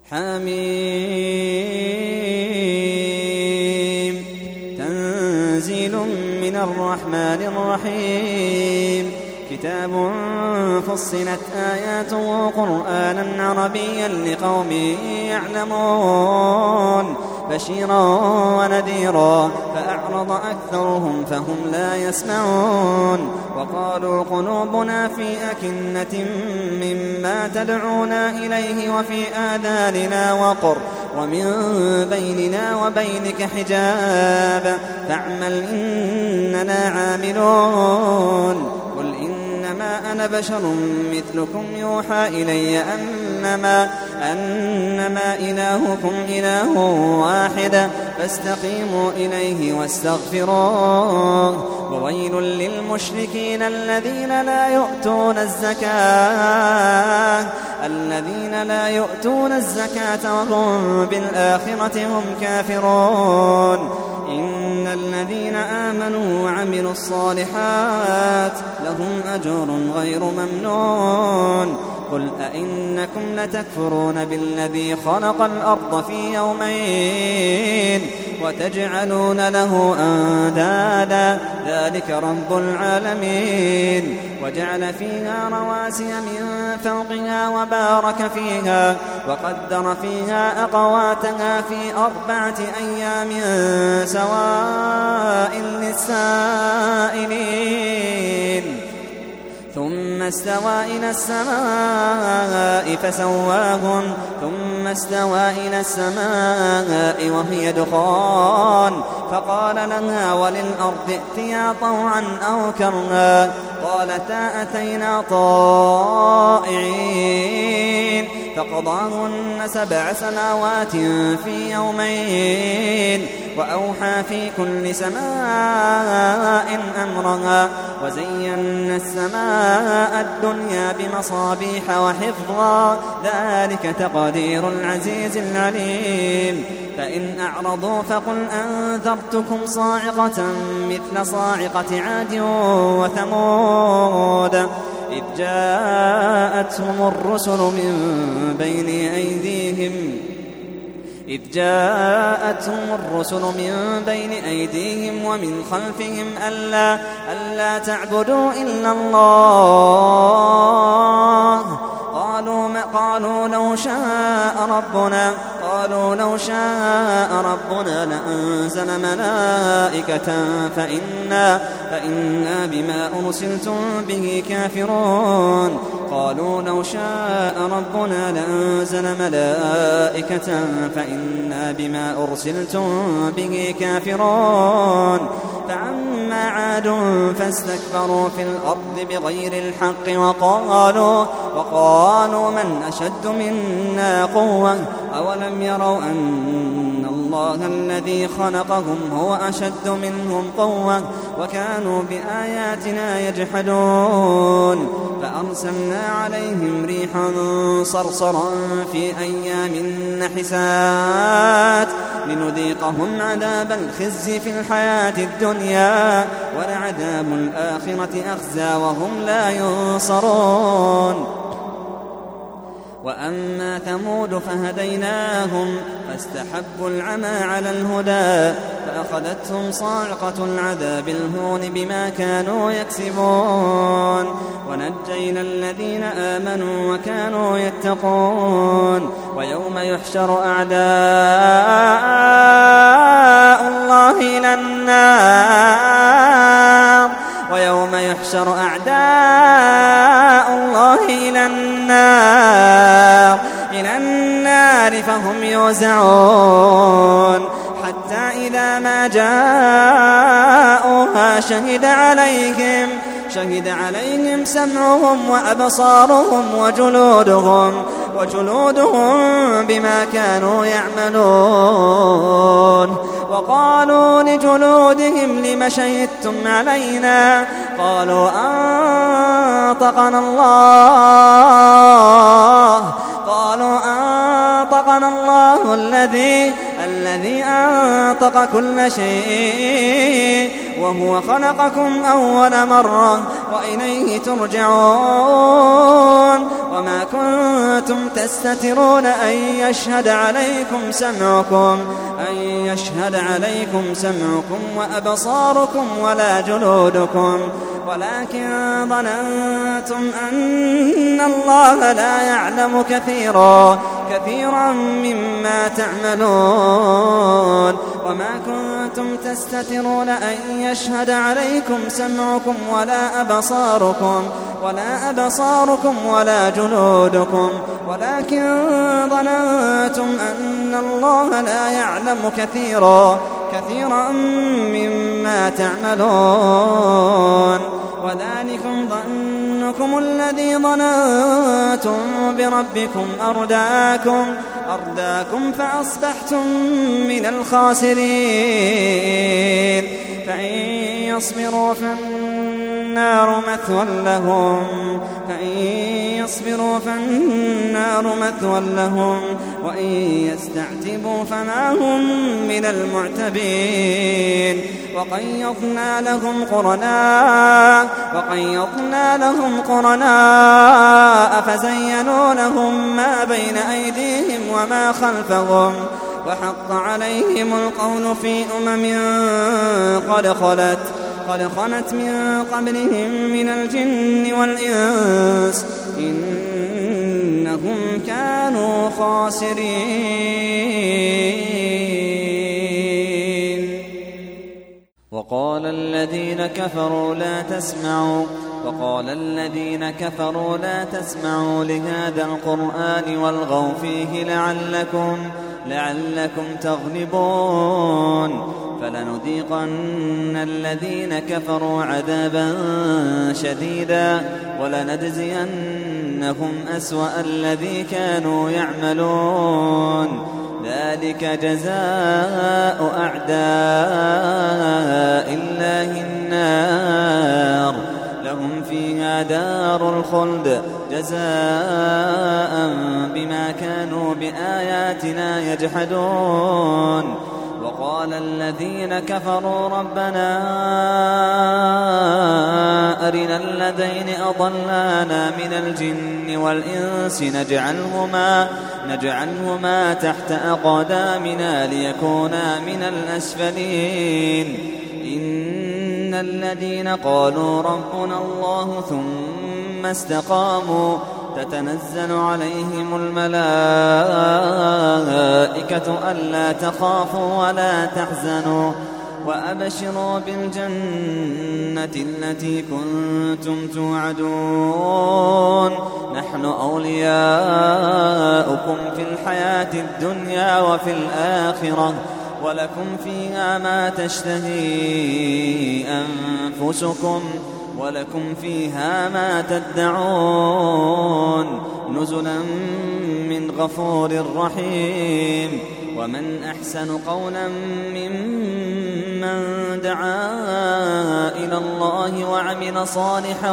حميم تنزيل من الرحمن الرحيم كتاب فصلت آياته قرآنا عربيا لقوم يعلمون بشيرا ونذيرا فأعرض أكثرهم فهم لا يسمعون وقالوا قلوبنا في أكنة مما تدعونا إليه وفي آذاننا وقر ومن بيننا وبينك حجاب فاعمل إننا عاملون قل إنما أنا بشر مثلكم يوحى إلي أنما إلهكم إله واحد فاستقيموا إليه واستغفروه وويل للمشركين الذين لا يؤتون الزكاة وهم بالآخرة هم كافرون إن الذين آمنوا وعملوا الصالحات لهم أجر غير ممنون قل أئنكم لتكفرون بالذي خلق الأرض في يومين وتجعلون له أندادا ذلك رب العالمين وجعل فيها رواسي من فوقها وبارك فيها وقدر فيها أقواتها في 4 أيام سواء للسائلين ثم استوى إلى السماء وهي دخان فقال لها وللأرض ائتيا طوعا أو كرها قالتا أتينا طائعين فقضاهن 7 سماوات في يومين وأوحى في كل سماء أمرها وزينا السماء الدنيا بمصابيح وحفظا ذلك تقدير العزيز العليم فإن أعرضوا فقل أنذرتكم صاعقة مثل صاعقة عاد وثمود إذ جاءتهم الرسل من بين أيديهم ومن خلفهم ألا تعبدوا إلا الله قالوا لو شاء ربنا لأنزل ملائكة فإنا بما أرسلتم به كافرون قالوا لو شاء ربنا لأنزل ملائكة فإنا بما أرسلتم به كافرون فعما عاد فاستكبروا في الأرض بغير الحق وقالوا من أشد منا قوة أولم يروا أن الله الذي خلقهم هو أشد منهم قوة وكانوا بآياتنا يجحدون فأرسلنا عليهم ريحا صرصرا في أيام نحسات لنذيقهم عذاب الخزي في الحياة الدنيا ولعذاب الآخرة أخزى وهم لا ينصرون وأما ثمود فهديناهم فاستحبوا العمى على الهدى فأخذتهم صاعقة العذاب الهون بما كانوا يكسبون ونجينا الذين آمنوا وكانوا يتقون ويوم يحشر أعداء الله إلى النار فهم يوزعون حتى إذا ما جاءوها شهد عليهم سمعهم وأبصارهم وجلودهم بما كانوا يعملون وقالوا لجلودهم لم شهدتم علينا قالوا أنطقنا الله الذي أنطق كل شيء وهو خلقكم أول مرة وإليه ترجعون وما كنتم تستترون أن يشهد عليكم سمعكم وأبصاركم ولا جلودكم ولكن ظننتم أن الله لا يعلم كثيرا مما تعملون وما كنتم تستترون أن يشهد عليكم سمعكم ولا أبصاركم ولا جلودكم ولكن ظننتم أن الله لا يعلم كثيرا مما تعملون وذلكم ظنكم الذي ظننتم بربكم أرداكم فأصبحتم من الخاسرين فإن يصبروا فالنار مثوى لهم وإن يستعتبوا فما هم من المعتبين وقيضنا لهم قرناء فزينوا لهم ما بين أيديهم وما خلفهم وحق عليهم القول في قد خلت من قبلهم من الجن والإنس إنهم كانوا خاسرين وقال الذين كفروا لا تسمعوا لهذا القرآن والغوا فيه لعلكم تغلبون فلنذيقن الذين كفروا عذابا شديدا ولنجزينهم أسوأ الذي كانوا يعملون ذلك جزاء أعداء الله النار لهم فيها دار الخلد جزاء بما كانوا بآياتنا يجحدون وقال الذين كفروا ربنا أرنا الذين أضلانا من الجن والإنس نجعلهما تحت أقدامنا ليكونا من الأسفلين إن الذين قالوا ربنا الله ثم استقاموا تتنزل عليهم الملائكة ألا تخافوا ولا تحزنوا وأبشروا بالجنة التي كنتم توعدون نحن أولياؤكم في الحياة الدنيا وفي الآخرة ولكم فيها ما تشتهي أنفسكم ولكم فيها ما تدعون نزلا من غفور رحيم ومن أحسن قولا ممن دعا إلى الله وعمل صالحا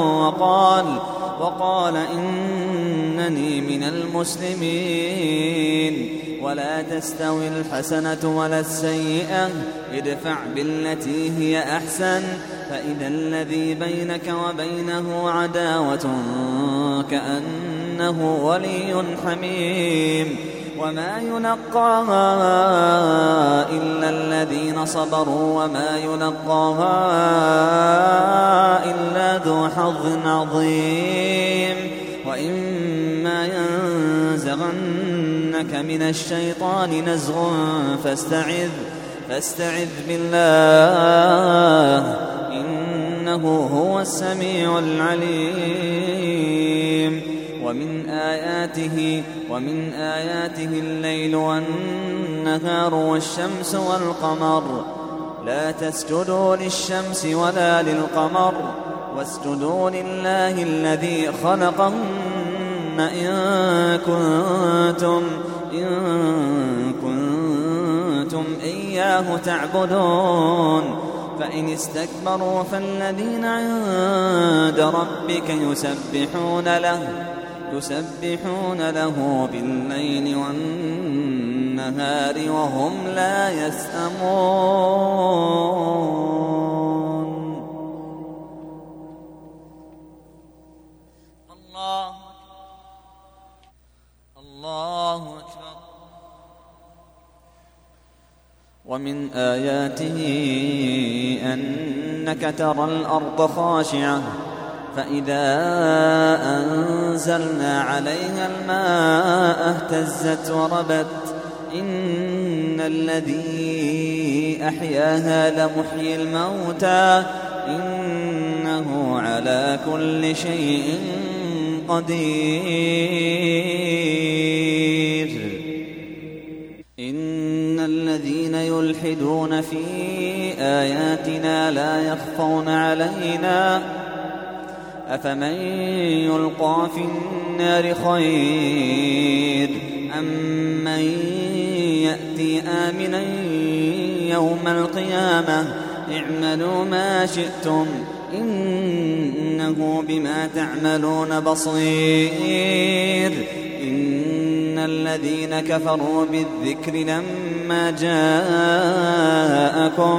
وقال إنني من المسلمين ولا تستوي الحسنة ولا السيئة ادفع بالتي هي أحسن فإذا الذي بينك وبينه عداوة كأنه ولي حميم وما يلقاها إلا الذين صبروا وما يلقاها إلا ذو حظ عظيم وإما ينزغنك من الشيطان نزغ فاستعذ بالله إنه هو السميع العليم ومن آياته الليل والنهار والشمس والقمر لا تسجدوا للشمس ولا للقمر واسجدوا لله الذي خلقهن إن كنتم إياه تعبدون فإن استكبروا فالذين عند ربك يسبحون له بالليل والنهار وهم لا يسأمون ومن آياته أنك ترى الأرض خاشعة فإذا أنزلنا عليها الماء اهتزت وربت إن الذي أحياها لمحيي الموتى إنه على كل شيء قدير. إن الذين يلحدون في آياتنا لا يخفون علينا أفمن يلقى في النار خير أم من يأتي آمنا يوم القيامة اعملوا ما شئتم إنه بما تعملون بصير. إن الذين كفروا بالذكر لما جاءكم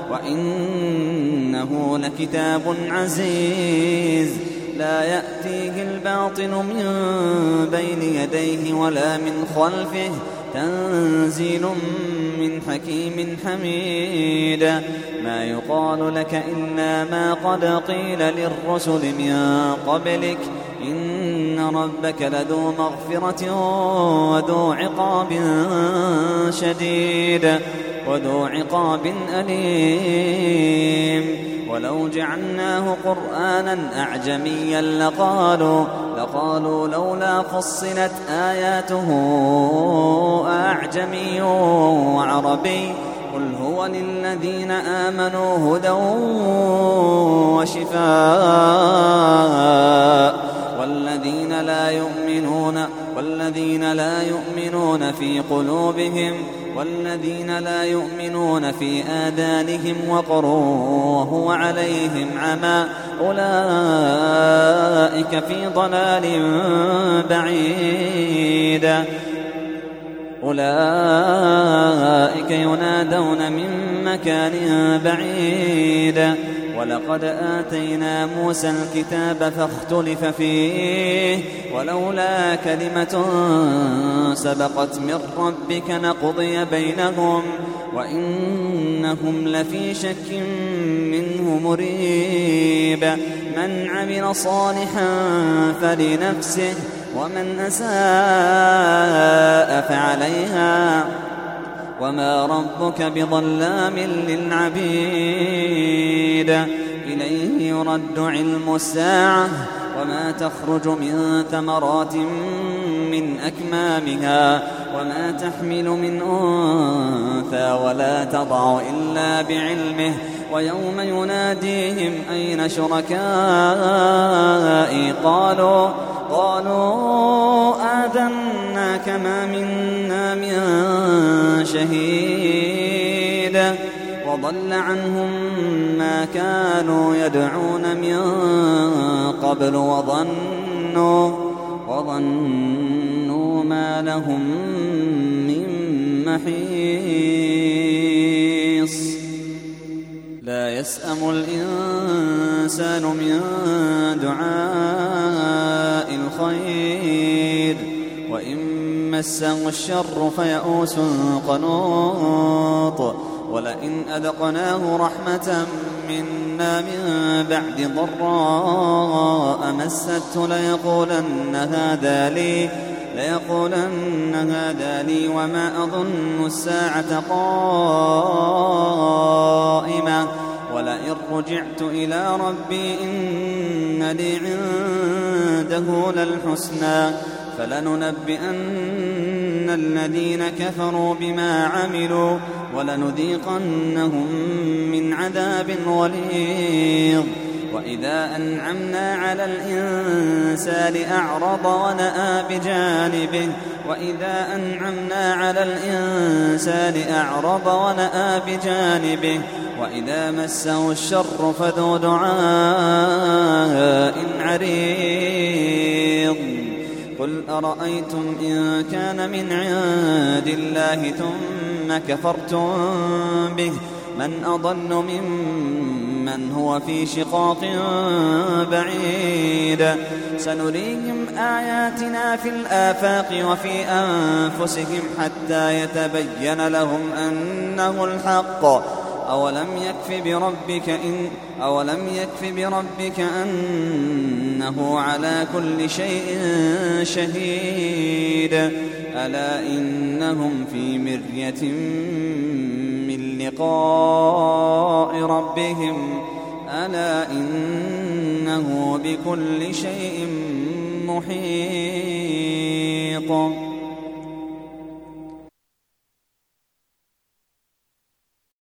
وإنه لكتاب عزيز لا يأتيه الباطل من بين يديه ولا من خلفه تنزيل من حكيم حميد. ما يقال لك إلا ما قد قيل للرسل من قبلك إن ربك لذو مغفرة وذو عقاب أليم. ولو جعلناه قرآنا أعجميا لقالوا لولا فصلت آياته أعجمي وعربي قل هو للذين آمنوا هدى وشفاء والذين لا يؤمنون في قلوبهم والذين لا يؤمنون في آذانهم وقر وهو عليهم عمى أولئك في ضلال بعيد. أولئك ينادون من مكان بعيد. ولقد آتينا موسى الكتاب فاختلف فيه ولولا كلمة سبقت من ربك لقضي بينهم وإنهم لفي شك منه مريب. من عمل صالحا فلنفسه ومن أساء فعليها وما ربك بظلام للعبيد. إليه يرد علم الساعة وما تخرج من ثمرات من أكمامها وما تحمل من أنثى ولا تضع إلا بعلمه. ويوم يناديهم أين شركائي قالوا آذناك ما منا من شهيد وضل عنهم ما كانوا يدعون من قبل وظنوا ما لهم من محيص. لا يسأم الإنسان من دعاء الخير وإن مسه الشر فيئوس قنوط. ولئن أذقناه رحمة منا من بعد ضراء مسته ليقولن هذا لي وما أظن الساعة قائمة ولئن رجعت إلى ربي إن لي عنده للحسنى فلننبئن الذين كفروا بما عملوا ولنذيقنهم من عذاب غليظ. وإذا أنعمنا على الإنسان أعرض ونأى بجانبه وإذا مسه الشر فذو دعاء عريض. قل أرأيتم إن كان من عند الله ثم كفرتم به من أضل ممن من هو في شقاق بعيد سنريهم آياتنا في الآفاق وفي أنفسهم حتى يتبين لهم أنه الحق أولم يكف بربك أنه على كل شيء شهيد ألا إنهم في مرية من لقاء ربهم ألا إنه بكل شيء محيط